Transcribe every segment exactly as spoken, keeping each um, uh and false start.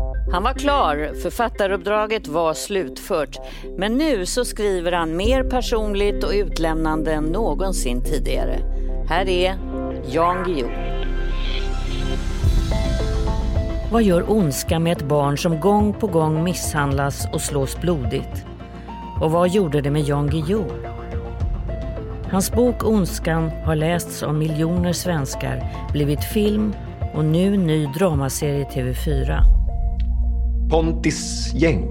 Han var klar, författaruppdraget var slutfört. Men nu så skriver han mer personligt och utlämnande än någonsin tidigare. Här är Jan Guillou. Vad gör ondska med ett barn som gång på gång misshandlas och slås blodigt? Och vad gjorde det med Jan Guillou? Hans bok Ondskan har lästs av miljoner svenskar, blivit film och nu ny dramaserie T V fyra. Pontis gäng.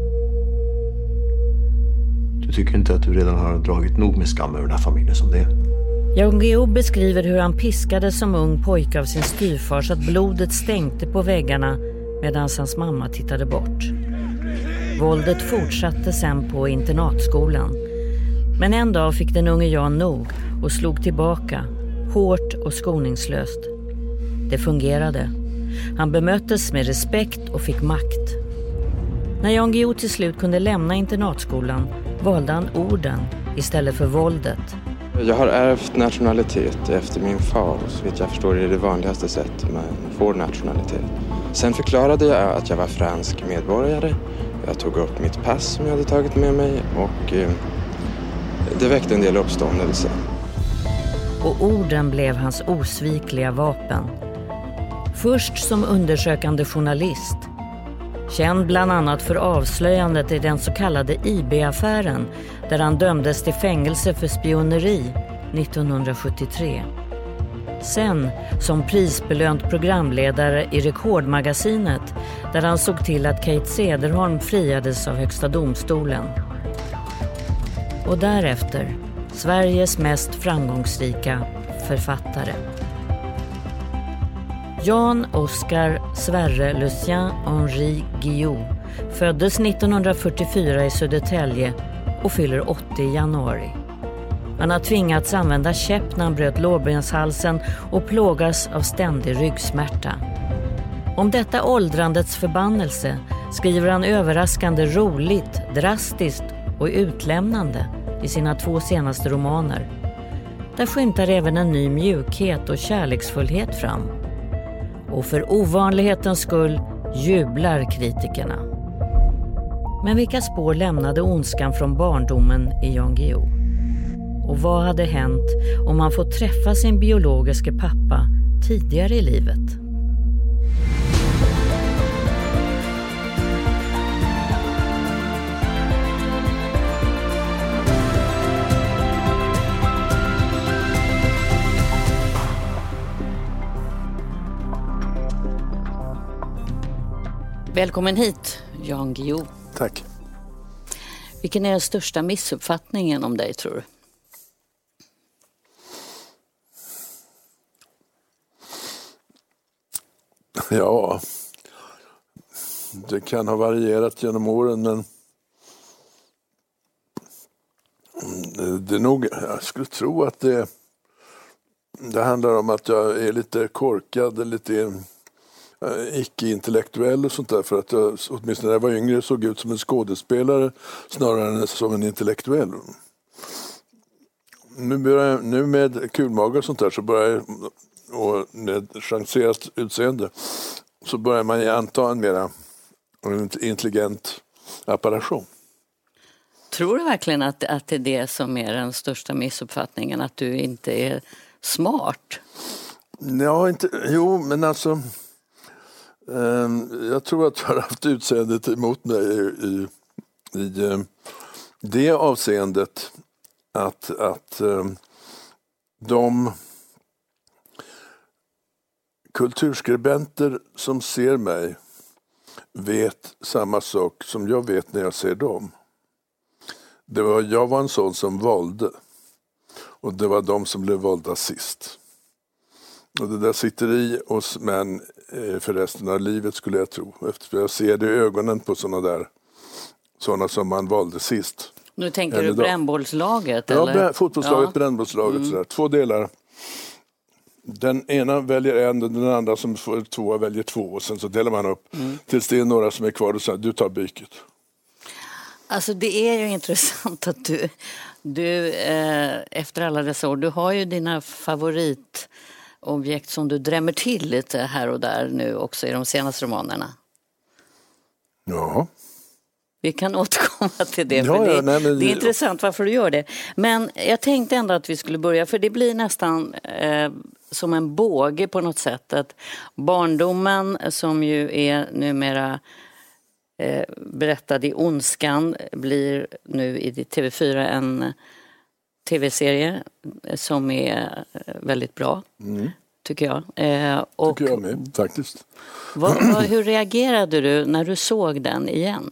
Du tycker inte att du redan har dragit nog med skam över den här familjen som det är? Jan Guillou beskriver hur han piskade som ung pojke av sin styvfar så att blodet stänkte på väggarna medan hans mamma tittade bort. Våldet fortsatte sen på internatskolan. Men en dag fick den unge Jan nog och slog tillbaka, hårt och skoningslöst. Det fungerade. Han bemöttes med respekt och fick makt. När Jan Guillou till slut kunde lämna internatskolan valde han orden istället för våldet. Jag har ärvt nationalitet efter min far, så vitt jag förstår är det det vanligaste sättet man får nationalitet. Sen förklarade jag att jag var fransk medborgare. Jag tog upp mitt pass som jag hade tagit med mig och eh, det väckte en del uppståndelse. Och orden blev hans osvikliga vapen. Först som undersökande journalist. Känd bland annat för avslöjandet i den så kallade I B-affären där han dömdes till fängelse för spioneri nittonhundrasjuttiotre. Sen som prisbelönt programledare i Rekordmagasinet där han såg till att Kate Cederholm friades av Högsta domstolen. Och därefter Sveriges mest framgångsrika författare. Jan Oscar Sverre Lucien Henri Guillou föddes nittonhundrafyrtiofyra i Södertälje och fyller åttio i januari. Han har tvingats använda käpp när han bröt lårbenshalsen och plågas av ständig ryggsmärta. Om detta åldrandets förbannelse skriver han överraskande roligt, drastiskt och utlämnande i sina två senaste romaner. Där skymtar även en ny mjukhet och kärleksfullhet fram. Och för ovanlighetens skull jublar kritikerna. Men vilka spår lämnade ondskan från barndomen i Jan Guillou? Och vad hade hänt om han fått träffa sin biologiska pappa tidigare i livet? Välkommen hit, Jan Guillou. Tack. Vilken är den största missuppfattningen om dig, tror du? Ja, det kan ha varierat genom åren, men det är nog, jag skulle tro att det, det handlar om att jag är lite korkad, lite icke-intellektuell och sånt där, för att jag, åtminstone när jag var yngre, såg ut som en skådespelare snarare än som en intellektuell. Nu, börjar, nu med kulmage och sånt där så börjar jag, och med chanserat utseende så börjar man ju anta en mera intelligent apparation. Tror du verkligen att, att det är det som är den största missuppfattningen, att du inte är smart? Ja, inte, jo, men alltså jag tror att jag har haft utseendet emot mig i, i, i det avseendet att, att de kulturskribenter som ser mig vet samma sak som jag vet när jag ser dem. Det var, jag var en sån som valde, och det var de som blev valda sist. Och det där sitter i oss män för resten av livet, skulle jag tro. Efter jag ser det i ögonen på såna där, såna som man valde sist. Nu tänker du brännbollslaget? Ja, eller? fotbollslaget, ja. Brännbollslaget. Mm. Sådär. Två delar. Den ena väljer en och den andra som får två väljer två. Och sen så delar man upp mm. tills det är några som är kvar och säger du tar byket. Alltså det är ju intressant att du, du eh, efter alla dessa år, du har ju dina favoritobjekt som du drämmer till lite här och där nu också i de senaste romanerna. Ja. Vi kan återkomma till det, Ja, för det, ja, nej, men... det är intressant varför du gör det. Men jag tänkte ändå att vi skulle börja, för det blir nästan eh, som en båge på något sätt. Att barndomen, som ju är numera eh, berättad i Ondskan, blir nu i T V fyra en tv-serie som är väldigt bra, mm. tycker jag. Eh, och tycker jag med, faktiskt. Vad, vad, hur reagerade du när du såg den igen?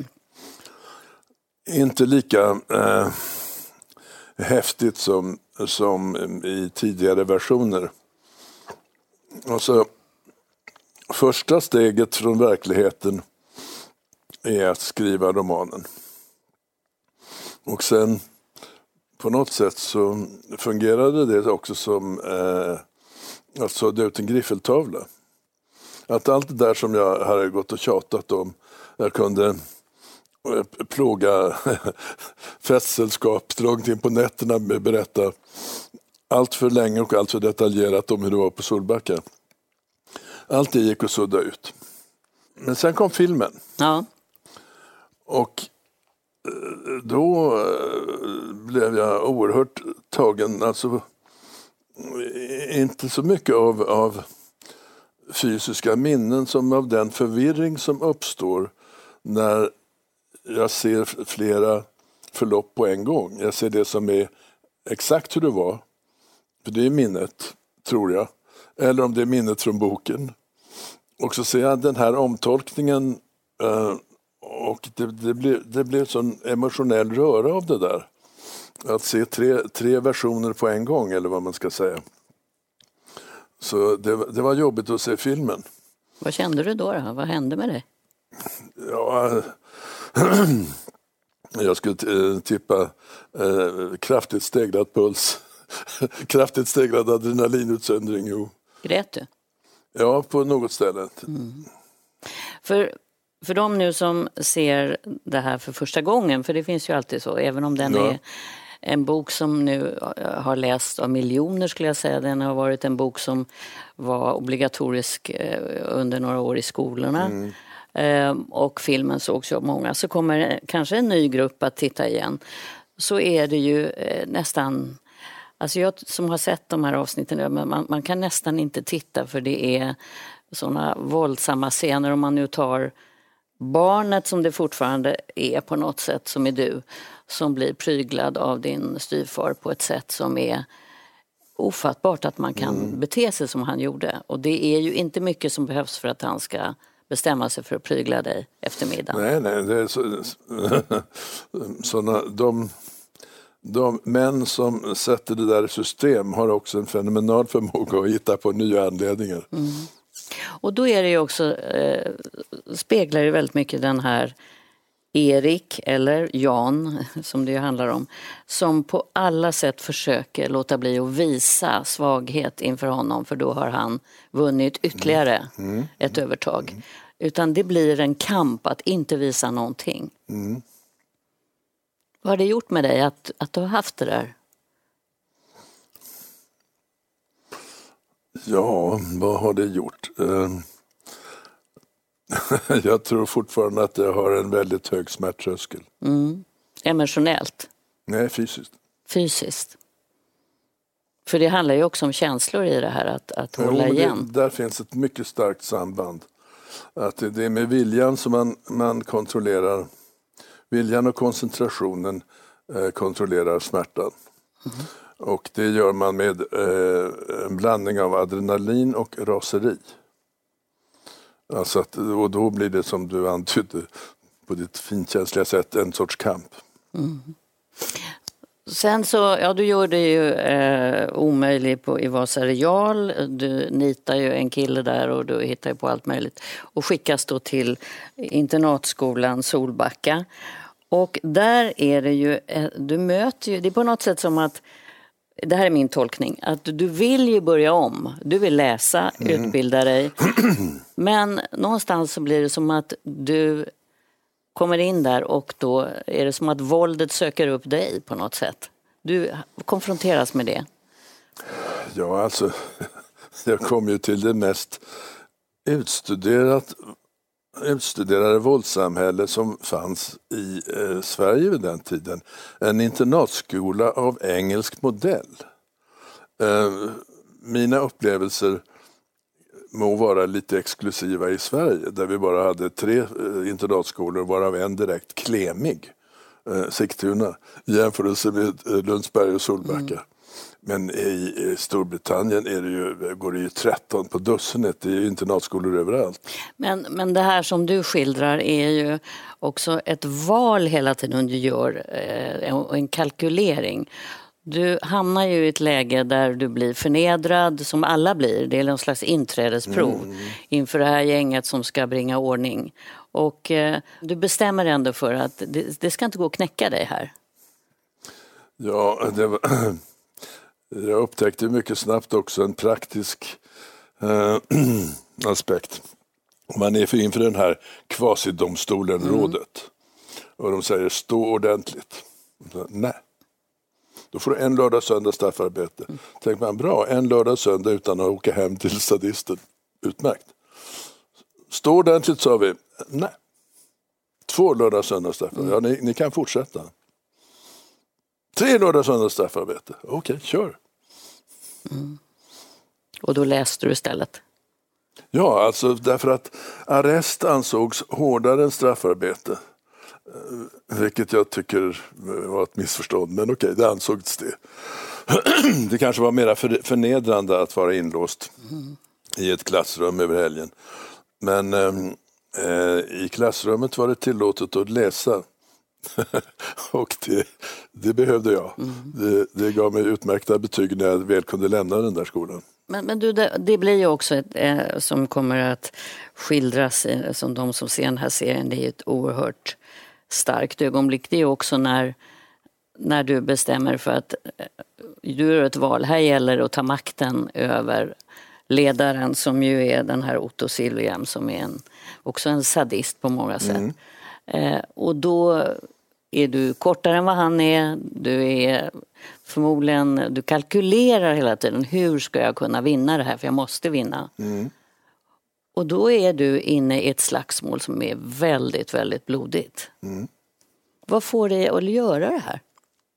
Inte lika eh, häftigt som, som i tidigare versioner. Alltså, första steget från verkligheten är att skriva romanen. Och sen på något sätt så fungerade det också som eh, att sådda ut en griffeltavla. Att allt det där som jag hade gått och tjatat om, jag kunde plåga festsällskap långt in på nätterna med berätta allt för länge och allt för detaljerat om hur det var på Solbacka. Allt det gick att sudda ut. Men sen kom filmen. Ja. Och då blev jag oerhört tagen, alltså inte så mycket av, av fysiska minnen som av den förvirring som uppstår när jag ser flera förlopp på en gång. Jag ser det som är exakt hur det var, för det är minnet, tror jag, eller om det är minnet från boken. Och så ser jag den här omtolkningen och det, det blir det blir en sån emotionell röra av det där. Att se tre, tre versioner på en gång, eller vad man ska säga. Så det, det var jobbigt att se filmen. Vad kände du då, då? Vad hände med dig? Ja, jag skulle tippa eh, kraftigt stegrad puls. Kraftigt stegrad adrenalinutsöndring. Jo. Grät du? Ja, på något ställe. Mm. För, för de nu som ser det här för första gången, för det finns ju alltid så, även om den ja. är en bok som nu har lästs av miljoner, skulle jag säga. Den har varit en bok som var obligatorisk under några år i skolorna. Mm. Och filmen sågs ju av många. Så kommer kanske en ny grupp att titta igen. Så är det ju nästan... Alltså jag som har sett de här avsnitten, man, man kan nästan inte titta, för det är sådana våldsamma scener. Om man nu tar barnet, som det fortfarande är på något sätt, som är du, som blir pryglad av din styvfar på ett sätt som är ofattbart att man kan mm. bete sig som han gjorde. Och det är ju inte mycket som behövs för att han ska bestämma sig för att prygla dig efter middagen. Nej, nej, det är så, såna, de, de män som sätter det där i system har också en fenomenal förmåga att hitta på nya anledningar. Mm. Och då är det ju också, eh, speglar ju väldigt mycket den här Erik, eller Jan som det ju handlar om, som på alla sätt försöker låta bli att visa svaghet inför honom, för då har han vunnit ytterligare mm. Mm. ett övertag. Mm. Utan det blir en kamp att inte visa någonting. Mm. Vad har det gjort med dig att, att du har haft det där? Ja, vad har det gjort? Jag tror fortfarande att jag har en väldigt hög smärttröskel. Mm. Emotionellt? Nej, fysiskt. Fysiskt. För det handlar ju också om känslor i det här, att, att hålla jo, igen. Det, där finns ett mycket starkt samband. Att det är med viljan som man, man kontrollerar. Viljan och koncentrationen eh, kontrollerar smärtan. Mm. Och det gör man med eh, en blandning av adrenalin och raseri. Alltså att, och då blir det, som du antydde på ditt finkänsliga sätt, en sorts kamp. Mm. Sen så, ja, du gjorde ju eh, omöjlig på, i Vasa Real. Du nitar ju en kille där och du hittar ju på allt möjligt. Och skickas då till internatskolan Solbacka. Och där är det ju, eh, du möter ju, det är på något sätt som att, det här är min tolkning, att du vill ju börja om. Du vill läsa, mm. utbilda dig. Men någonstans så blir det som att du kommer in där och då är det som att våldet söker upp dig på något sätt. Du konfronteras med det. Ja, alltså jag kom ju till det mest utstuderat utstuderade våldssamhälle som fanns i eh, Sverige vid den tiden. En internatskola av engelsk modell. Eh, mina upplevelser må vara lite exklusiva i Sverige, där vi bara hade tre eh, internatskolor, varav en direkt klemig, eh, Sigtuna, i jämförelse med eh, Lundsberg och Solbacka. Mm. Men i, i Storbritannien är det ju, går det ju tretton på dussinet, det är ju internatskolor överallt. Men, men det här som du skildrar är ju också ett val hela tiden du gör, eh, en kalkylering. Du hamnar ju i ett läge där du blir förnedrad, som alla blir. Det är en slags inträdesprov mm. inför det här gänget som ska bringa ordning. Och eh, du bestämmer ändå för att det, det ska inte gå att knäcka dig här. Ja, det var... Jag upptäckte mycket snabbt också en praktisk eh, aspekt. Man är för inför den här kvasidomstolen, mm. rådet. Och de säger stå ordentligt. Nej. Då får du en lördag söndag straffarbete. Mm. Tänk man, bra, en lördag söndag utan att åka hem till sadisten. Utmärkt. Stå ordentligt, sa vi. Nej. Två lördag söndag straffarbete. Mm. Ja, ni, ni kan fortsätta. Tre lördag söndag straffarbete. Okej, okay, kör. Mm. Och då läste du istället? Ja, alltså därför att arrest ansågs hårdare än straffarbete. Vilket jag tycker var ett missförstånd, men okej, det ansågs det. Det kanske var mer förnedrande att vara inlåst mm. i ett klassrum över helgen. Men eh, i klassrummet var det tillåtet att läsa. Och det, det behövde jag. Mm. Det, det gav mig utmärkta betyg när jag väl kunde lämna den där skolan. Men, men du, det, det blir ju också ett, eh, som kommer att skildras eh, som de som ser den här serien. Det är ett oerhört starkt ögonblick. Det är också när, när du bestämmer för att eh, du gör ett val. Här gäller det att ta makten över ledaren som ju är den här Otto Silvigem som är en, också en sadist på många sätt. Mm. Eh, och då är du kortare än vad han är. Du är förmodligen, du kalkylerar hela tiden. Hur ska jag kunna vinna det här? För jag måste vinna. Mm. Och då är du inne i ett slagsmål som är väldigt, väldigt blodigt. Mm. Vad får dig att göra det här?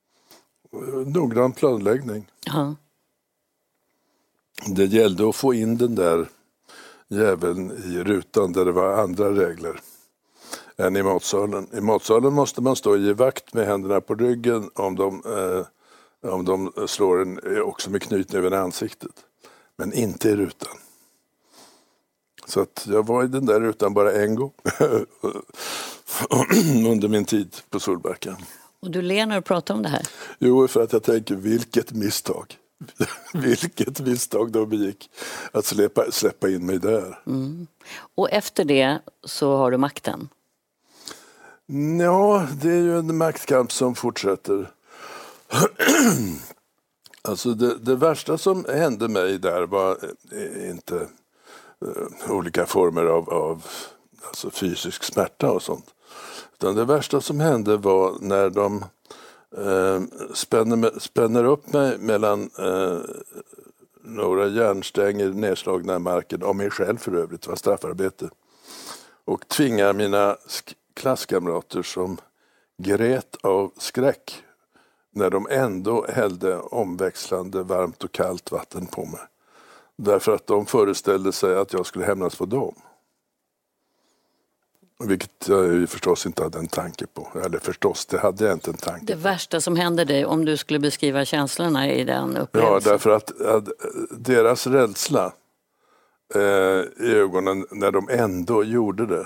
Noggrann planläggning. Ja. Det gällde att få in den där jäveln i rutan där det var andra regler än i matsalen. I matsalen måste man stå i vakt med händerna på ryggen om de, eh, om de slår en också med knytnäven i ansiktet. Men inte i rutan. Så att jag var i den där rutan bara en gång under min tid på Solbacka. Och du ler när du pratar om det här? Jo, för att jag tänker, vilket misstag. Vilket misstag de begick att släppa, släppa in mig där. Mm. Och efter det så har du makten? Ja, det är ju en maktkamp som fortsätter. Alltså det, det värsta som hände mig där var inte uh, olika former av, av alltså fysisk smärta och sånt. Utan det värsta som hände var när de uh, spänner, spänner upp mig mellan uh, några järnstänger nedslagna i marken, av mig själv för övrigt, var straffarbete. Och tvingar mina sk- klasskamrater som grät av skräck när de ändå hällde omväxlande varmt och kallt vatten på mig. Därför att de föreställde sig att jag skulle hämnas på dem. Vilket jag ju förstås inte hade en tanke på. Eller förstås, det hade jag inte en tanke på. Det värsta som hände dig, om du skulle beskriva känslorna i den upplevelsen? Ja, därför att, att deras rädsla eh, i ögonen när de ändå gjorde det.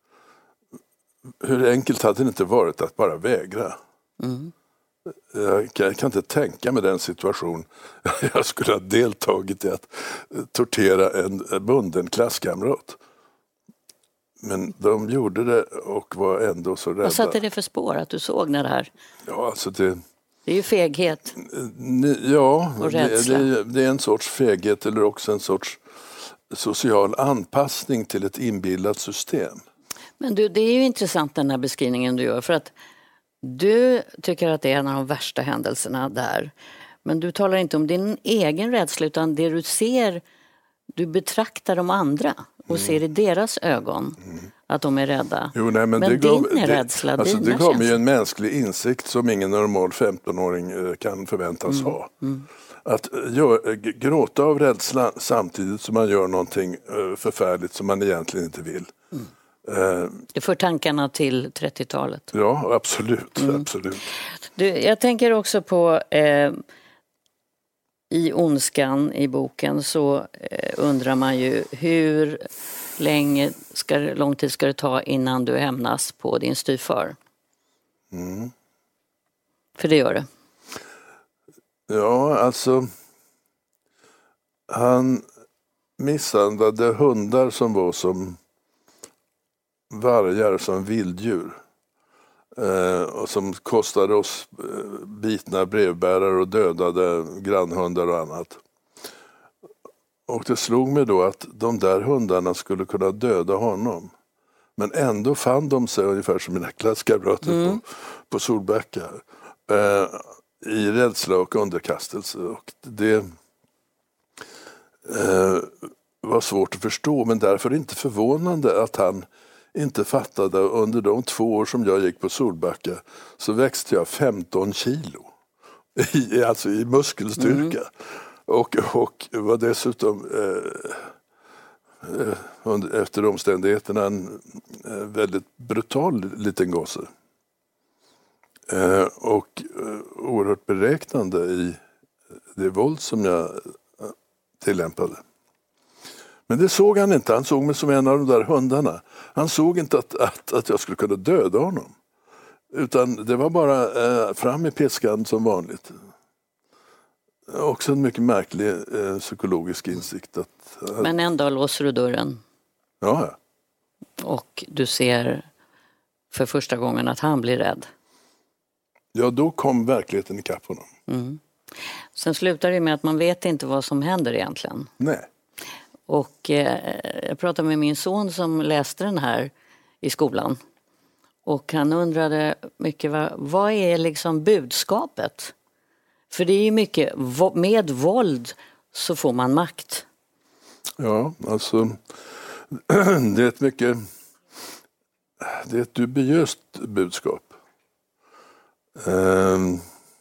Hur enkelt hade det inte varit att bara vägra? Mm. Jag, kan, jag kan inte tänka mig den situation jag skulle ha deltagit i att tortera en bunden klasskamrat. Men de gjorde det och var ändå så rädda. Vad satte det för spår att du såg när det här? Ja, alltså det... Det är ju feghet. Ja, och det, det, det är en sorts feghet eller också en sorts social anpassning till ett inbillat system. Men du, det är ju intressant den här beskrivningen du gör, för att du tycker att det är en av de värsta händelserna där. Men du talar inte om din egen rädsla utan det du ser, du betraktar de andra. och mm. ser i deras ögon mm. att de är rädda. Jo, nej, men men det din gav, rädsla, det, alltså, dina det gav mig känslor. en mänsklig insikt som ingen normal femtonåring kan förväntas mm. ha. Mm. Att gör, gråta av rädsla samtidigt som man gör någonting förfärligt som man egentligen inte vill. Mm. Uh, det för tankarna till trettiotalet. Ja, absolut. Mm. absolut. Du, jag tänker också på eh, i Ondskan i boken så eh, undrar man ju hur länge ska, lång tid ska det ta innan du hämnas på din styvfar? Mm. För det gör det. Ja, alltså han misshandlade hundar som var som vargar, som vilddjur. Eh, och som kostade oss eh, bitna brevbärare och dödade grannhundar och annat. Och det slog mig då att de där hundarna skulle kunna döda honom. Men ändå fann de sig ungefär som mina klasskamrater mm. på, på Solbacka. Eh, I rädsla och underkastelse. Och det eh, var svårt att förstå, men därför inte förvånande att han inte fattade. Under de två år som jag gick på Solbacka så växte jag femton kilo. I, alltså i muskelstyrka. Mm. Och, och var dessutom eh, eh, efter omständigheterna en eh, väldigt brutal liten gosse. Eh, och eh, oerhört beräknande i det våld som jag eh, tillämpade. Men det såg han inte. Han såg mig som en av de där hundarna. Han såg inte att, att, att jag skulle kunna döda honom. Utan det var bara eh, fram i piskan som vanligt. Också en mycket märklig eh, psykologisk insikt. Att, eh, Men en dag låser du dörren. Ja, ja. Och du ser för första gången att han blir rädd. Ja, då kom verkligheten i kapp honom. Mm. Sen slutar det med att man vet inte vad som händer egentligen. Nej. Och eh, jag pratade med min son som läste den här i skolan. Och han undrade mycket, vad, vad är liksom budskapet? För det är ju mycket, med våld så får man makt. Ja, alltså det är ett mycket, det är ett dubiöst budskap. Um,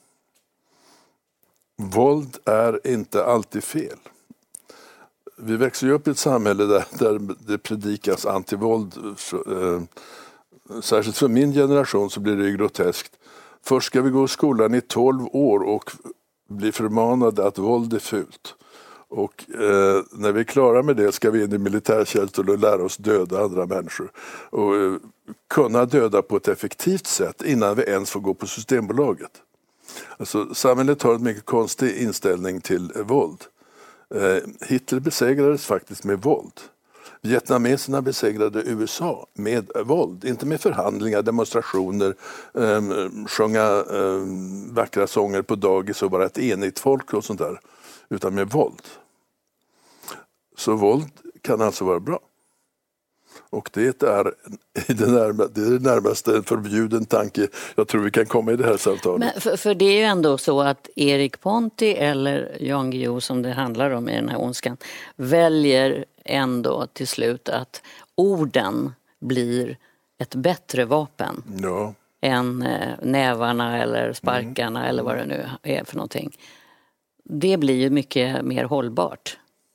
våld är inte alltid fel. Vi växer ju upp i ett samhälle där, där det predikas antivåld. Uh, särskilt för min generation så blir det ju groteskt. Först ska vi gå i skolan i tolv år och bli förmanade att våld är fult. Och eh, när vi är klara med det ska vi in i militärtjänsten och lära oss döda andra människor. Och eh, kunna döda på ett effektivt sätt innan vi ens får gå på Systembolaget. Alltså, samhället har en mycket konstig inställning till eh, våld. Eh, Hitler besegrades faktiskt med våld. Vietnameserna besegrade U S A med våld, inte med förhandlingar, demonstrationer, eh, sjunga eh, vackra sånger på dagis och vara ett enigt folk och sånt där, utan med våld. Så våld kan alltså vara bra. Och det är i det, närma, det är det närmaste en förbjuden tanke jag tror vi kan komma i det här samtalet. Men för, för det är ju ändå så att Erik Ponti eller Jan Guillou, som det handlar om i den här Ondskan, väljer ändå till slut att orden blir ett bättre vapen ja. än eh, nävarna eller sparkarna mm. eller vad det nu är för någonting. Det blir ju mycket mer hållbart.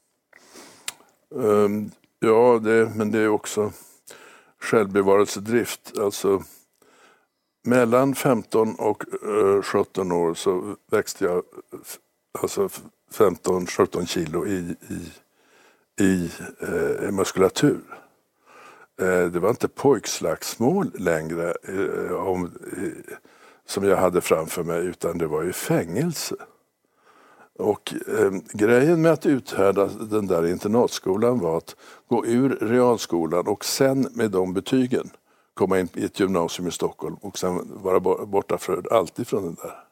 Um, ja, det, men det är också självbevarelsedrift. Alltså, mellan femton och uh, sjutton år så växte jag alltså femton sjutton kilo i, i, i uh, muskulatur. Uh, det var inte pojkslagsmål längre uh, om, uh, som jag hade framför mig, utan det var ju fängelse. Och eh, grejen med att uthärda den där internatskolan var att gå ur realskolan och sen med de betygen komma in i ett gymnasium i Stockholm och sen vara borta för alltid från den där.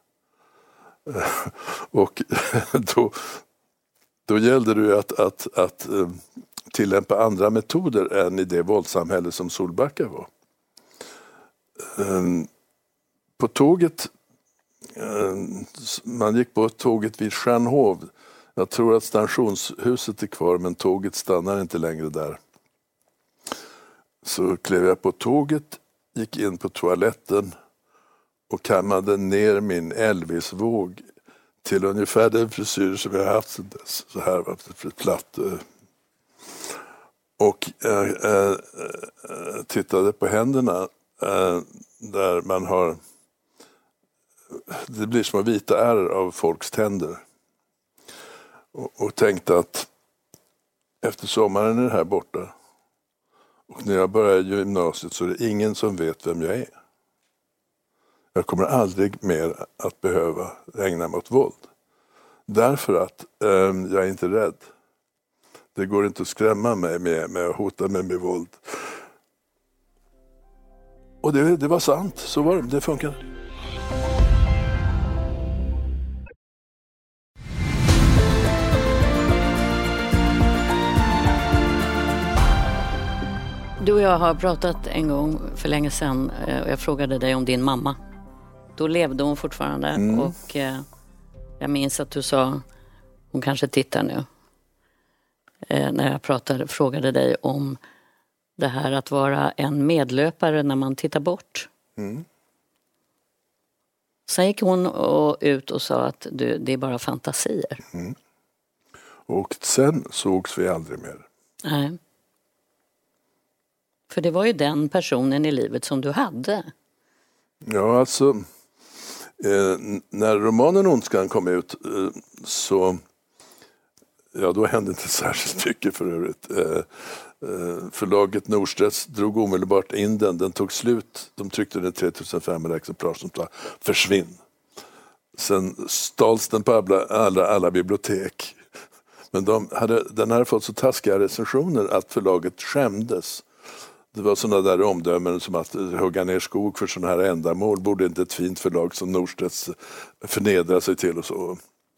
Och då, då gällde det att, att, att eh, tillämpa andra metoder än i det våldssamhälle som Solbacka var. Eh, på tåget Man gick på tåget vid Stjärnhov. Jag tror att stationshuset är kvar, men tåget stannar inte längre där. så klev jag på tåget, gick in på toaletten och kammade ner min Elvis-våg till ungefär den frisyr som jag haft sedan dess. Så här var det platt. Och äh, äh, tittade på händerna äh, där man har, det blir små vita ärr av folks tänder. Och, och tänkte att efter sommaren är det här borta. Och när jag börjar gymnasiet så är det ingen som vet vem jag är. Jag kommer aldrig mer att behöva ägna mig åt våld. Därför att eh, jag är inte rädd. Det går inte att skrämma mig med, med att hota mig med våld. Och det, det var sant, så var det, det funkade. Du och jag har pratat en gång för länge sedan och jag frågade dig om din mamma. Då levde hon fortfarande mm. och eh, jag minns att du sa, hon kanske tittar nu, eh, när jag pratade, frågade dig om det här att vara en medlöpare när man tittar bort. Mm. Sen gick hon och ut och sa att du, det är bara fantasier. Mm. Och sen sågs vi aldrig mer. Nej. För det var ju den personen i livet som du hade. Ja, alltså eh, när romanen Ondskan kom ut eh, så ja, då hände inte särskilt mycket för övrigt. Eh, eh, förlaget Norstedts drog omedelbart in den. Den tog slut. De tryckte den tre tusen femhundra exemplar som sa försvinn. Sen stals den på alla, alla, alla bibliotek. Men de hade, den hade fått så taskiga recensioner att förlaget skämdes. Det var sådana där omdömen som att hugga ner skog för sådana här ändamål borde inte ett fint förlag som Norstedts förnedra sig till och så.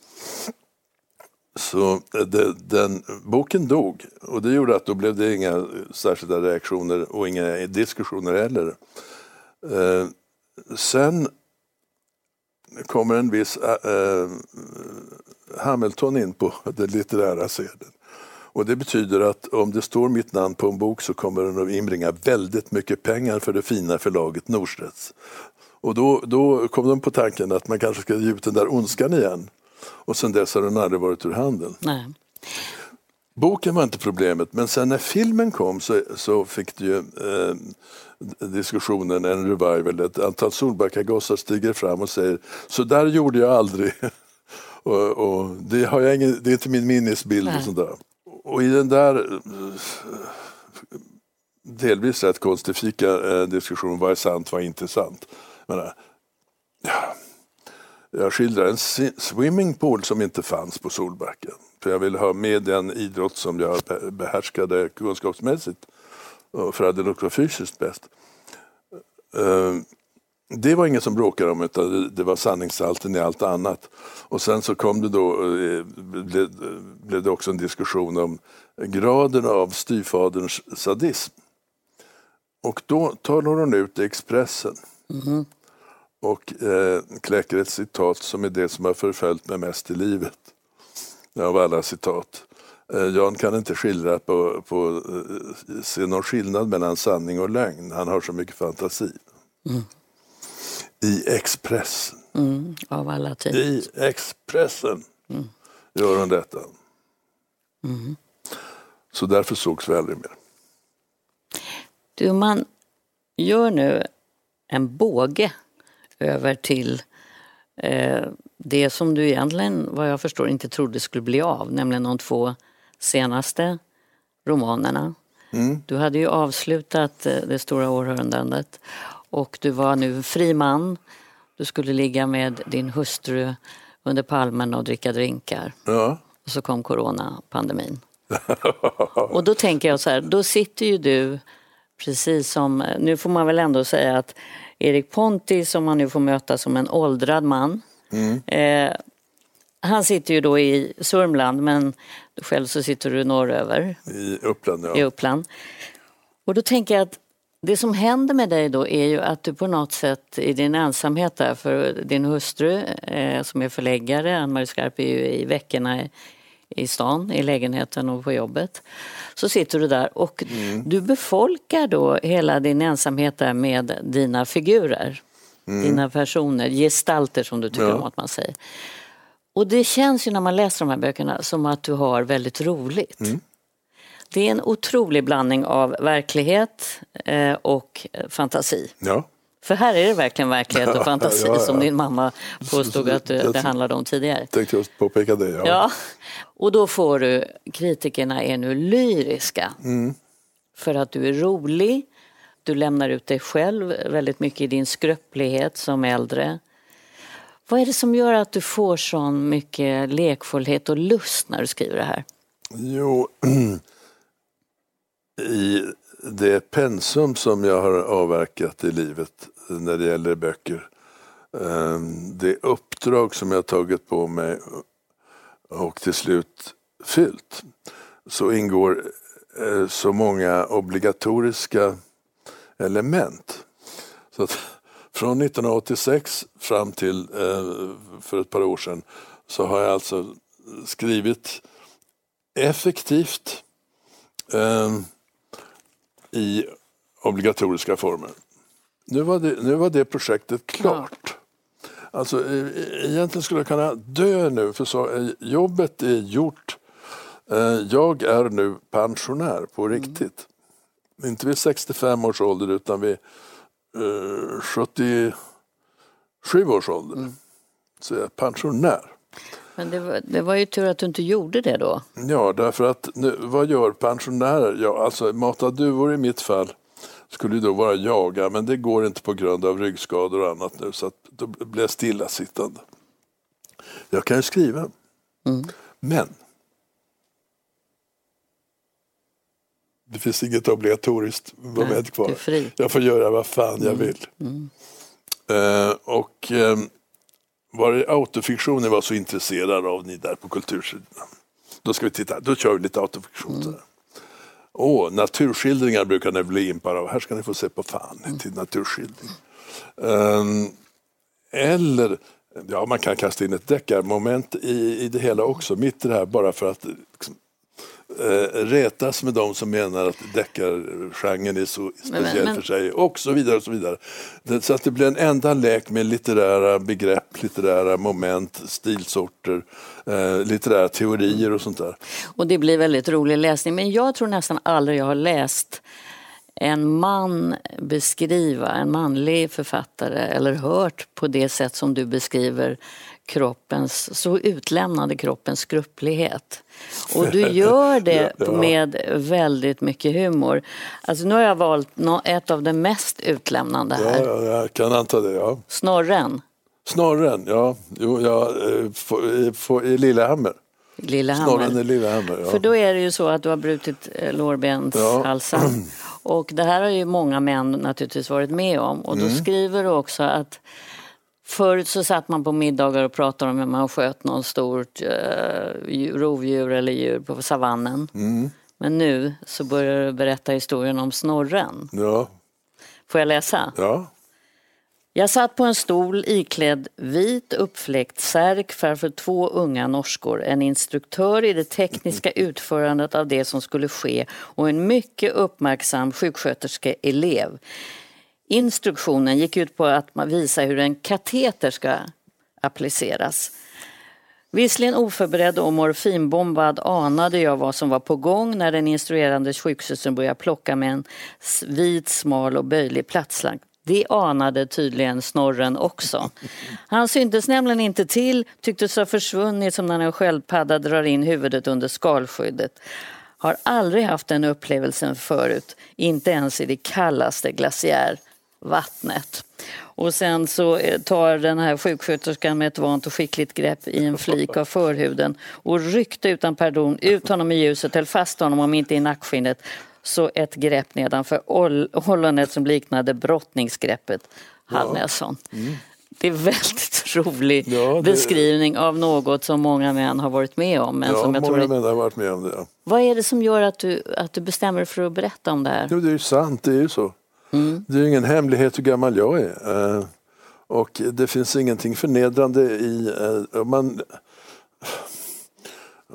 Så det, den boken dog och det gjorde att då blev det inga särskilda reaktioner och inga diskussioner heller. Eh, sen kommer en viss eh, Hamilton in på den litterära scenen. Och det betyder att om det står mitt namn på en bok så kommer den att inbringa väldigt mycket pengar för det fina förlaget Norstedts. Och då, då kom de på tanken att man kanske ska ge ut den där Ondskan igen. Och sen dess har den aldrig varit ur handeln. Nej. Boken var inte problemet, men sen när filmen kom så, så fick du ju eh, diskussionen, en revival. Ett antal Solbackagossar stiger fram och säger, så där gjorde jag aldrig. och, och det, har jag ingen, det är inte min minnesbild. Och sånt där. Och i den där delvis rätt konstifika eh, diskussionen, vad är sant, vad är inte sant. Men, ja, jag skildrar en swimmingpool som inte fanns på Solbacka. För jag ville ha med den idrott som jag behärskade kunskapsmässigt. För att det också fysiskt bäst. Eh, det var ingen som bråkade om, utan det var sanningshalten i allt annat. Och sen så kom det då, blev, blev det också en diskussion om graden av styvfaderns sadism. Och då talar hon ut i Expressen. Mm. Och eh, kläcker ett citat som är det som har förföljt mig mest i livet. Av alla citat. Eh, Jan kan inte skildra på, på eh, se någon skillnad mellan sanning och lögn. Han har så mycket fantasi. Mm. I Expressen. Mm, av alla tider. I Expressen mm. gör hon detta. Mm. Så därför sågs vi aldrig mer. Du, man gör nu en båge över till eh, det som du egentligen, vad jag förstår, inte trodde skulle bli av. Nämligen de två senaste romanerna. Mm. Du hade ju avslutat eh, det stora århundradet. Och du var nu fri man. Du skulle ligga med din hustru under palmen och dricka drinkar. Ja. Och så kom coronapandemin. Och då tänker jag så här, då sitter ju du precis som, nu får man väl ändå säga att Erik Ponti, som man nu får möta som en åldrad man. Mm. Eh, han sitter ju då i Sörmland, men själv så sitter du norröver. I Uppland, ja. I Uppland. Och då tänker jag att det som händer med dig då är ju att du på något sätt i din ensamhet där, för din hustru eh, som är förläggare, Ann-Marie Skarp, är ju i veckorna i stan, i lägenheten och på jobbet. Så sitter du där och mm. du befolkar då hela din ensamhet där med dina figurer. Mm. Dina personer, gestalter som du tycker ja. om att man säger. Och det känns ju när man läser de här böckerna som att du har väldigt roligt. Mm. Det är en otrolig blandning av verklighet eh, och fantasi. Ja. För här är det verkligen verklighet och fantasi ja, ja, ja. som din mamma påstod att det, det handlade om tidigare. Jag tänkte just påpeka det, ja. ja. Och då får du, kritikerna är nu lyriska. Mm. För att du är rolig. Du lämnar ut dig själv väldigt mycket i din skröplighet som äldre. Vad är det som gör att du får så mycket lekfullhet och lust när du skriver det här? Jo, i det pensum som jag har avverkat i livet när det gäller böcker, det uppdrag som jag har tagit på mig och till slut fyllt, så ingår så många obligatoriska element. Så att från nittonhundraåttiosex fram till för ett par år sedan så har jag alltså skrivit effektivt i obligatoriska former. Nu var det, nu var det projektet klart. Ja. Alltså egentligen skulle jag kunna dö nu, för så, jobbet är gjort. Jag är nu pensionär på riktigt. Mm. Inte vid sextiofem års ålder utan vid uh, sjuttiosju års ålder. Mm. Så jag är pensionär. Men det var, det var ju tur att du inte gjorde det då. Ja, därför att nu, vad gör pensionärer? Ja, alltså mata duvor i mitt fall skulle ju då vara jaga, men det går inte på grund av ryggskador och annat nu, så att då blir jag stillasittande. Jag kan ju skriva. Mm. Men det finns inget obligatoriskt moment kvar. Jag får göra vad fan jag vill. Mm. Uh, och uh, var det autofiktion jag var så intresserad av ni där på kultursidan? Då ska vi titta, då kör vi lite autofiktion. Mm. Åh, naturskildringar brukar ni bli impar av. Här ska ni få se på fan mm. till naturskildring. Um, eller, ja, man kan kasta in ett deckarmoment i, i det hela också. Mitt i det här, bara för att liksom, uh, retas med de som menar att deckargenren är så speciell men, men, för sig. Och så vidare och så vidare. Det, så att det blir en enda lek med litterära begrepp, litterära moment, stilsorter, eh, litterära teorier och sånt där. Och det blir väldigt rolig läsning. Men jag tror nästan aldrig jag har läst en man beskriva, en manlig författare, eller hört på det sätt som du beskriver kroppens, så utlämnande kroppens skröplighet. Och du gör det ja, ja. med väldigt mycket humor. Alltså nu har jag valt ett av de mest utlämnande här. Ja, ja, jag kan anta det, ja. Snorren. Snorren, ja. Jo, ja i Lillehammer. Lillehammer. Snorren i Lillehammer, ja. För då är det ju så att du har brutit lårbenshalsen. Ja. Och det här har ju många män naturligtvis varit med om. Och då mm. skriver du också att förut så satt man på middagar och pratade om hur man sköt någon stort uh, rovdjur eller djur på savannen. Mm. Men nu så börjar du berätta historien om Snorren. Ja. Får jag läsa? Ja. Jag satt på en stol iklädd vit uppfläckt särk framför två unga norskor, en instruktör i det tekniska utförandet av det som skulle ske och en mycket uppmärksam sjuksköterskeelev. Instruktionen gick ut på att man visar hur en kateter ska appliceras. Visserligen oförberedd och morfinbombad anade jag vad som var på gång när den instruerande sjuksköterskan började plocka med en vit, smal och böjlig platslagd. Det anade tydligen Snorren också. Han syntes nämligen inte till, tycktes ha försvunnit som när en sköldpadda drar in huvudet under skalskyddet. Har aldrig haft den upplevelsen förut, inte ens i det kallaste glaciärvattnet. Och sen så tar den här sjuksköterskan med ett vant och skickligt grepp i en flik av förhuden och ryckte utan pardon ut honom i ljuset, höll fast honom om inte i nackskinnet, så ett grepp nedanför ollonet som liknade brottningsgreppet Hallnässon. Ja. Mm. Det är väldigt rolig ja, det... beskrivning av något som många män har varit med om. Men ja, som jag många tror... män har varit med om det. Ja. Vad är det som gör att du, att du bestämmer dig för att berätta om det här? Jo, det är ju sant, det är ju så. Mm. Det är ju ingen hemlighet hur gammal jag är. Och det finns ingenting förnedrande i... Man...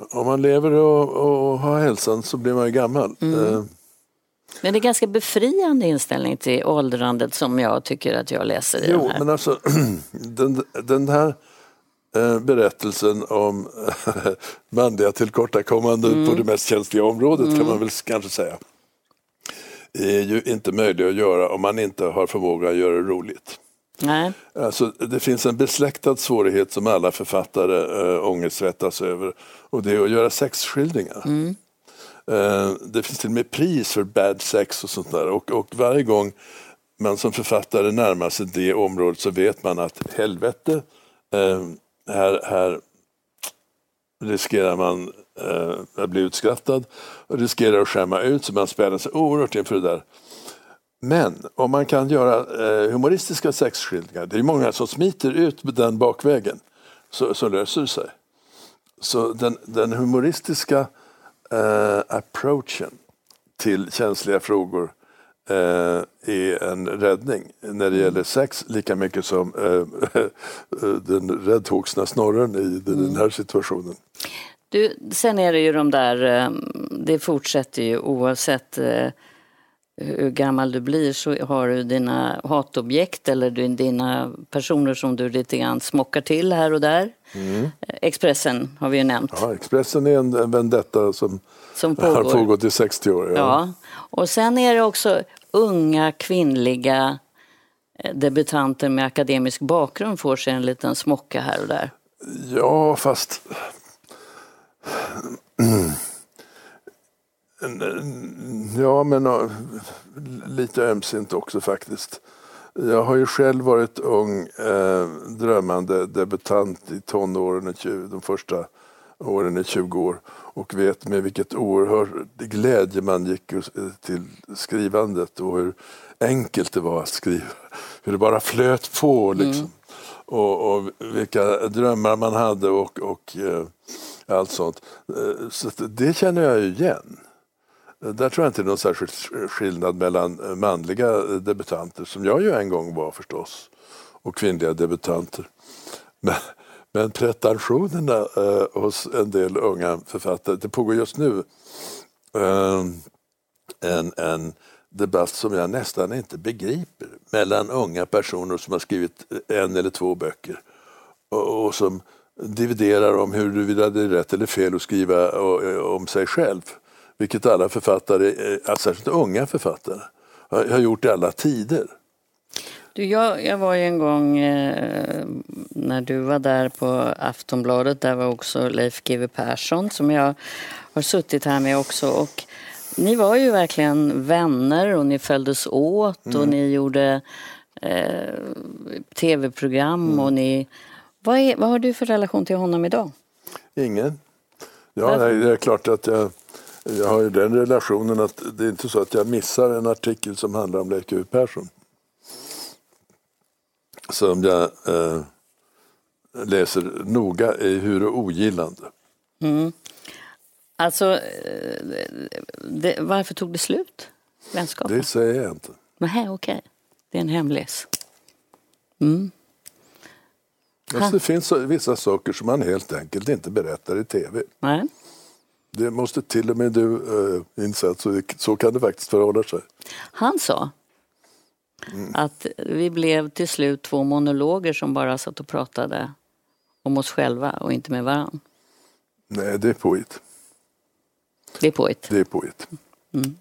Om man lever och, och har hälsan så blir man ju gammal. Mm. Eh. Men det är ganska befriande inställning till åldrandet som jag tycker att jag läser i Jo, den här. men alltså den, den här eh, berättelsen om manliga tillkortakommanden mm. på det mest känsliga området mm. kan man väl kanske säga är ju inte möjligt att göra om man inte har förmåga att göra det roligt. Nej. Alltså, det finns en besläktad svårighet som alla författare äh, ångesträttas över, och det är att göra sexskildringar. Mm. Äh, det finns till och med pris för bad sex och sånt där, och, och varje gång man som författare närmar sig det området så vet man att helvete, äh, här, här riskerar man äh, att bli utskrattad och riskerar att skämma ut, så man spänner sig oerhört inför det där. Men om man kan göra eh, humoristiska sexskildringar, det är många som smiter ut den bakvägen, så, så löser det sig. Så den, den humoristiska eh, approachen till känsliga frågor eh, är en räddning när det gäller sex, lika mycket som eh, den räddhågsna snorren i den här situationen. Du, sen är det ju de där, det fortsätter ju oavsett hur gammal du blir, så har du dina hatobjekt eller dina personer som du lite grann smockar till här och där. Mm. Expressen har vi ju nämnt. Ja, Expressen är en vendetta som, som har pågått i sextio år. Ja. Ja, och sen är det också unga kvinnliga debutanter med akademisk bakgrund får sig en liten smocka här och där. Ja, fast... Ja, men lite ömsint också faktiskt. Jag har ju själv varit ung, eh, drömmande debutant i tonåren, de första åren i tjugo år, och vet med vilket oerhört glädje man gick till skrivandet och hur enkelt det var att skriva. Hur det bara flöt på liksom. Mm. Och, och vilka drömmar man hade och, och eh, allt sånt. Så det känner jag ju igen. Där tror jag inte det är någon särskild skillnad mellan manliga debutanter, som jag ju en gång var förstås, och kvinnliga debutanter. Men, men pretensionerna eh, hos en del unga författare, det pågår just nu eh, en, en debatt som jag nästan inte begriper mellan unga personer som har skrivit en eller två böcker och, och som dividerar om huruvida det är rätt eller fel att skriva om sig själv. Vilket alla författare, särskilt unga författare, har gjort i alla tider. Du, jag, jag var ju en gång eh, när du var där på Aftonbladet, där var också Leif G W Persson som jag har suttit här med också. Och ni var ju verkligen vänner och ni följdes åt mm. och ni gjorde eh, tv-program mm. och ni... Vad, är, vad har du för relation till honom idag? Ingen. Ja, det är klart att jag... Jag har ju den relationen att det är inte så att jag missar en artikel som handlar om Leif G W Persson. Som jag eh, läser noga i hur ogillande. Mm. Alltså, det, varför tog det slut? Vänskapen? Det säger jag inte. Nej, okej. Okay. Det är en hemlis. Mm. Alltså, det finns vissa saker som man helt enkelt inte berättar i tv. Nej. Det måste till och med du uh, inse att så, så kan det faktiskt förhålla sig. Han sa mm. att vi blev till slut två monologer som bara satt och pratade om oss själva och inte med varann. Nej, det är poet. Det är poet. Det är poet. Mm.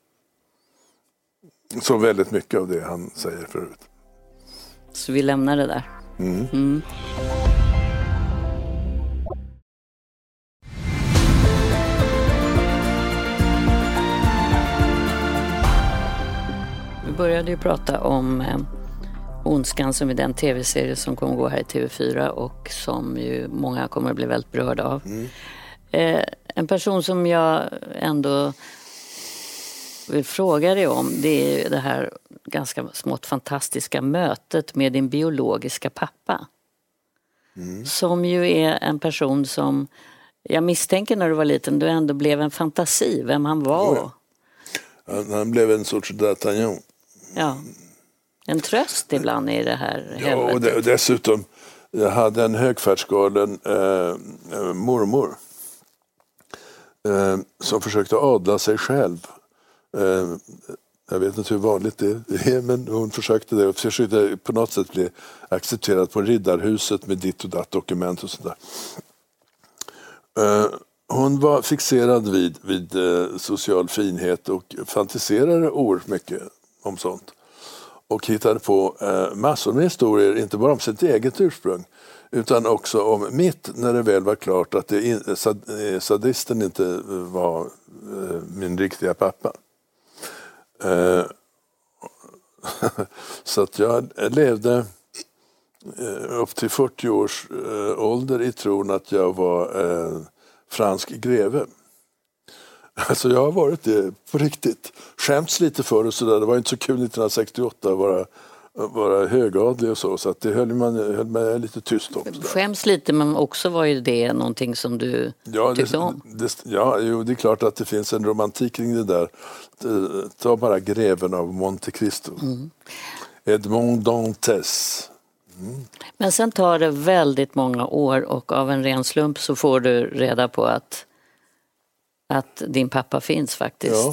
Så väldigt mycket av det han säger förut. Så vi lämnar det där. Mm. Mm. Vi började ju prata om eh, Ondskan, som är den tv-serie som kommer gå här i T V fyra och som ju många kommer att bli väldigt berörda av. Mm. Eh, en person som jag ändå vill fråga dig om, det är ju det här ganska smått fantastiska mötet med din biologiska pappa. Mm. Som ju är en person som jag misstänker när du var liten, du ändå blev en fantasi, vem han var. Ja. Han, han blev en sorts D'Artagnan. Ja, en tröst ibland i det här. Ja, och, det, och dessutom, jag hade en högfärdsgalen eh, mormor eh, som försökte adla sig själv. Eh, jag vet inte hur vanligt det är, men hon försökte det och försökte på något sätt bli accepterad på Riddarhuset med ditt och datt dokument och sådär. Eh, hon var fixerad vid, vid eh, social finhet och fantiserade oerhört mycket om sånt. Och hittade på eh, massor med historier, inte bara om sitt eget ursprung, utan också om mitt, när det väl var klart att det in, sad, sadisten inte var eh, min riktiga pappa. Eh, så att jag levde eh, upp till fyrtio års eh, ålder i tron att jag var eh, fransk greve. Alltså jag har varit det på riktigt. Skämts lite för och sådär. Det var inte så kul nittonhundrasextioåtta att vara, vara högadlig och så. Så att det höll man, höll man lite tyst om. Sådär. Skäms lite, men också var ju det någonting som du ja, tyckte det, om. Det, ja, jo, det är klart att det finns en romantik kring det där. Ta bara Greven av Monte Cristo. Mm. Edmond Dantes. Mm. Men sen tar det väldigt många år och av en ren slump så får du reda på att att din pappa finns faktiskt. Ja.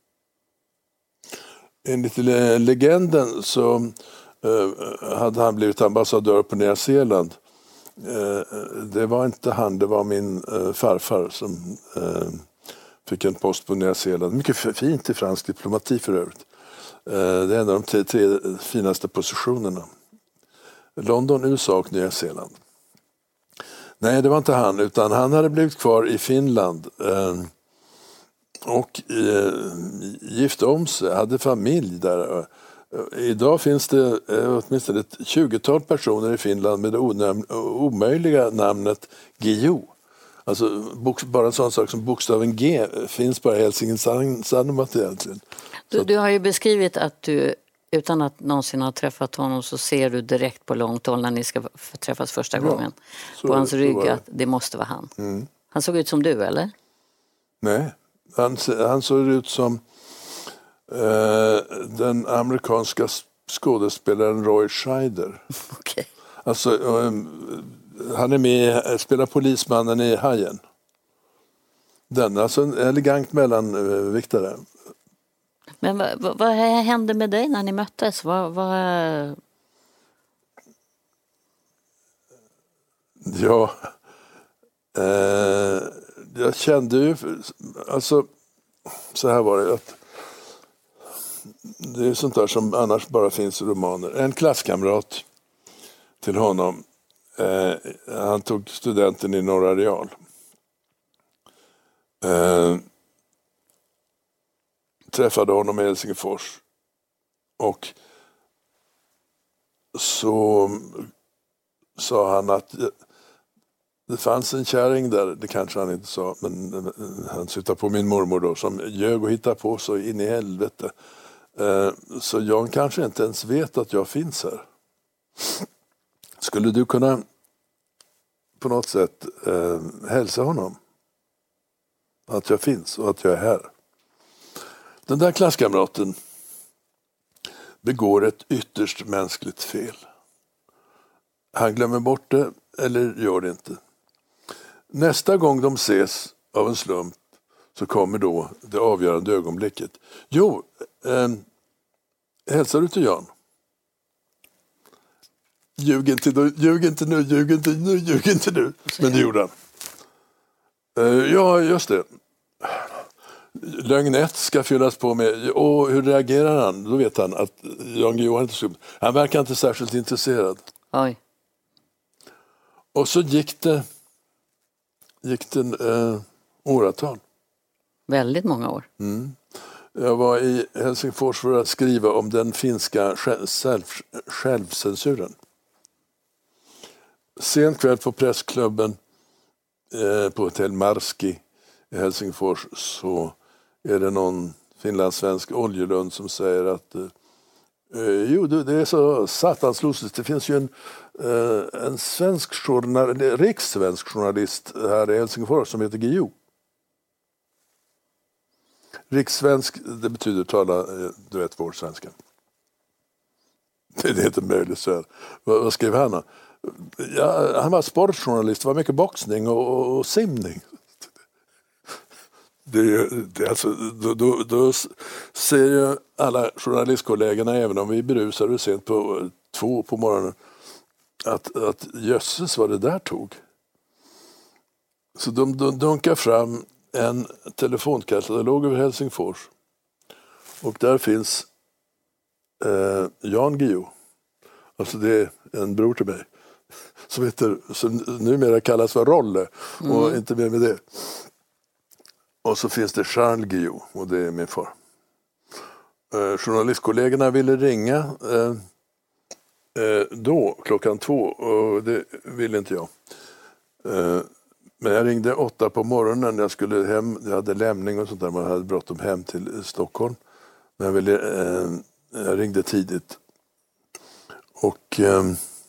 Enligt legenden så uh, hade han blivit ambassadör på Nya Zeeland. Uh, det var inte han, det var min uh, farfar som uh, fick en post på Nya Zeeland. Mycket fint i fransk diplomati för övrigt. Uh, det är en av de tre, tre finaste positionerna. London, U S A och Nya Zeeland. Nej, det var inte han, utan han hade blivit kvar i Finland uh, och uh, gifte om sig, hade familj där. Uh, idag finns det uh, åtminstone ett tjugotal personer i Finland med det onäm- omöjliga namnet Guillou. Alltså bara en sån sak som bokstaven G finns bara i Helsingins Sanomat egentligen. Du, du har ju beskrivit att du, utan att någonsin ha träffat honom, så ser du direkt på långt håll när ni ska träffas första ja, gången. Så, på hans rygg att det måste vara han. Mm. Han såg ut som du, eller? Nej, han, han såg ut som eh, den amerikanska skådespelaren Roy Scheider. Okay. Alltså, eh, han är med, spelar polismannen i Hajen. Den, alltså en elegant mellanviktare. Men vad, vad, vad hände med dig när ni möttes? Vad, vad... Ja, eh, jag kände ju, alltså så här var det att det är sånt där som annars bara finns i romaner. En klasskamrat till honom, eh, han tog studenten i Norra Real. Eh, träffade honom i Helsingfors och så sa han att det fanns en kärring där, det kanske han inte sa, men han syftade på min mormor då, som ljög och hittade på så in i helvete. Så jag kanske inte ens vet att jag finns här. Skulle du kunna på något sätt hälsa honom att jag finns och att jag är här? Den där klasskamraten begår ett ytterst mänskligt fel. Han glömmer bort det eller gör det inte. Nästa gång de ses av en slump så kommer då det avgörande ögonblicket. Jo, eh, hälsar du till Jan? Ljug inte, ljug inte nu, ljug inte nu, ljug inte nu. Men det gjorde han. Eh, ja, just det. Lögn ett ska fyllas på med. Och hur reagerar han? Då vet han att Jan Guillou har inte slumt. Han verkar inte särskilt intresserad. Oj. Och så gick det gick det eh, åratal. Väldigt många år. Mm. Jag var i Helsingfors för att skriva om den finska själv, självcensuren. Sent kväll på pressklubben eh, på Hotell Marski i Helsingfors så är det någon finlandssvensk oljelund som säger att eh, jo, det är så satans lustigt. Det finns ju en, eh, en svensk journal, rikssvensk journalist här i Helsingfors som heter Guillou. Rikssvensk, det betyder tala, du vet, vår svenska. Det är inte möjligt så här. Vad, vad skrev han? Ja, han var sportjournalist, det var mycket boxning och, och, och simning. Det är ju, det är alltså, då, då, då ser ju alla journalistkollegorna, även om vi berusade sent på två på morgonen, att, att jösses vad det där tog. Så de, de dunkar fram en telefonkatalog över Helsingfors. Och där finns eh, Jan Guillou. Alltså det är en bror till mig. Som heter, som numera kallas för Rolle. Mm. Och inte mer med det. Och så finns det Charles Guillou. Och det är min far. Eh, journalistkollegorna ville ringa eh, eh, då, klockan två. Och det ville inte jag. Eh, Men jag ringde åtta på morgonen. Jag skulle hem, jag hade lämning och sånt där. Man hade bråttom hem till Stockholm. Men jag, ville, eh, jag ringde tidigt. Och eh,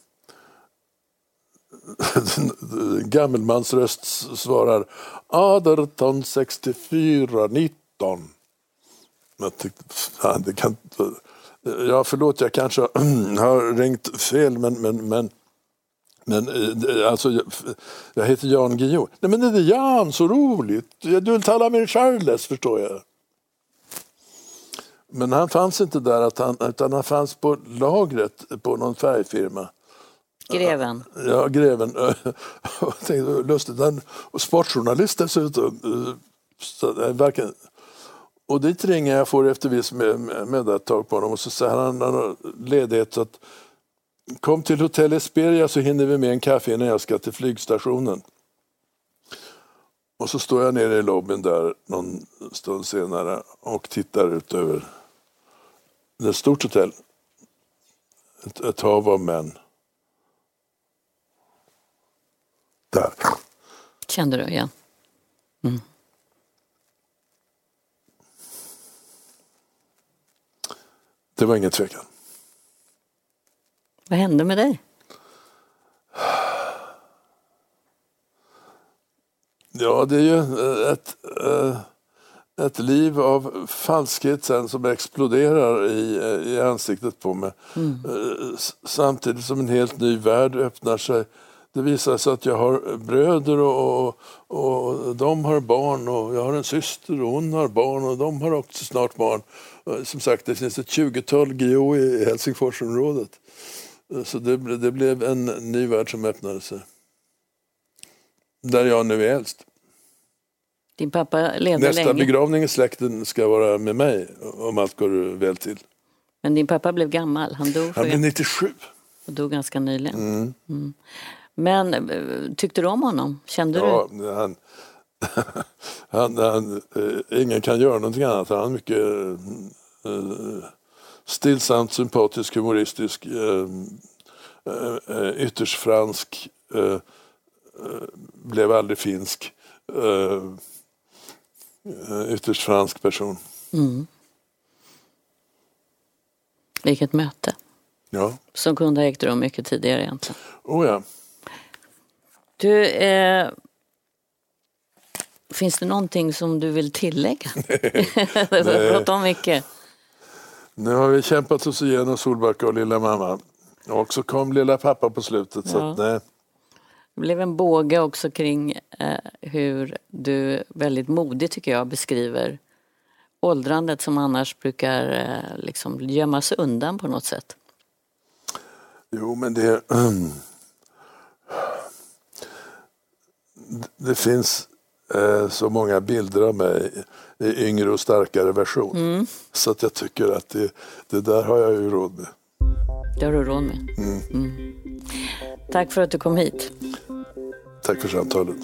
gammelmans röst svarar Aderton sextiofyra nitton. Jag tyckte, fan, det kan ja, förlåt, jag kanske har ringt fel, men men men Men alltså, jag, jag heter Jan Guillou. Nej, men det är Jan, så roligt. Du vill tala med Charles, förstår jag. Men han fanns inte där, att han, utan han fanns på lagret på någon färgfirma. Greven. Ja, Greven. Jag tänkte, lustigt. Han, och sportjournalist dessutom. Så, verkligen. Och dit ringer jag, får efter vis med, med, med ett tag på honom. Och så säger han, han har ledighet, så att kom till Hotel Esperia så hinner vi med en kaffe innan jag ska till flygstationen. Och så står jag nere i lobbyn där någon stund senare och tittar ut över ett stort hotell. Ett, ett hav av män. Där. Kände du igen? Mm. Det var ingen tvekan. Vad hände med dig? Ja, det är ju ett, ett liv av falskhet sen som exploderar i, i ansiktet på mig. Mm. Samtidigt som en helt ny värld öppnar sig. Det visar sig att jag har bröder och, och, och de har barn, och jag har en syster och hon har barn och de har också snart barn. Som sagt, det finns ett tjugotal Guillou i Helsingforsområdet. Så det, det blev en ny värld som öppnade sig. Där jag nu är äldst. Din pappa levde Nästa länge. begravning i släkten ska vara med mig, om allt går väl till. Men din pappa blev gammal. Han dog för Han blev nittiosju. Och dog ganska nyligen. Mm. Mm. Men tyckte du om honom? Kände ja, du? Han, han, han, ingen kan göra någonting annat. Han är mycket uh, stillsamt, sympatisk, humoristisk, uh, uh, ytterst fransk, uh, uh, blev aldrig finsk, uh, uh, ytterst fransk person. Mm. Vilket möte. Ja. Som kunde ha ägt rum mycket tidigare egentligen. Oh ja. Du, eh, finns det någonting som du vill tillägga? Nej. Det har pratat om mycket. Nu har vi kämpat oss igenom Solbacka och lilla mamma. Och så kom lilla pappa på slutet. Ja. Så att, nej. Det blev en båge också kring eh, hur du väldigt modigt, tycker jag, beskriver åldrandet som annars brukar eh, liksom gömmas undan på något sätt. Jo, men det um, det finns eh, så många bilder av mig i yngre och starkare version. Mm. Så att jag tycker att det, det där har jag ju råd med. Det har du råd med. Mm. Mm. Tack för att du kom hit. Tack för samtalet.